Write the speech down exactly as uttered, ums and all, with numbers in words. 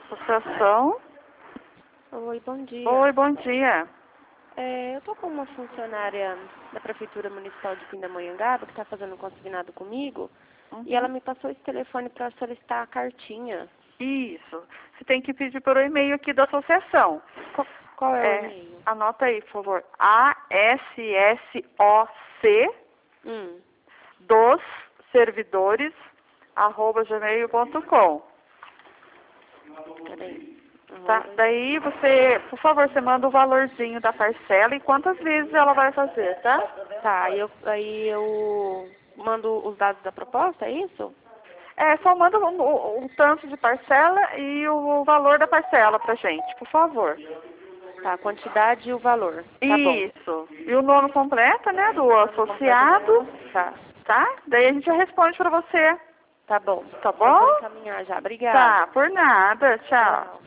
Associação. Oi, bom dia. Oi, bom dia. É, eu tô com uma funcionária da Prefeitura Municipal de Pindamonhangaba que está fazendo um consignado comigo Uhum. e ela me passou esse telefone para solicitar a cartinha. Isso. Você tem que pedir pelo e-mail aqui da associação. Qual, qual é, o É, e-mail? anota aí, por favor. A S S O C Hum, dos servidores arroba gmail ponto com. peraí. Tá? Arroba- Daí você, por favor, você manda o valorzinho da parcela e quantas vezes ela vai fazer, tá? Tá, aí eu, aí eu mando os dados da proposta, é isso? É, só manda o, o, o tanto de parcela e o valor da parcela pra gente, por favor. Tá, a quantidade e o valor. Tá bom. Isso. E o nome completo, né, do associado, Tá, tá? Daí a gente já responde pra você, tá bom. tá Eu vou bom? encaminhar já. Obrigada. Tá, por nada. Tchau. Tchau.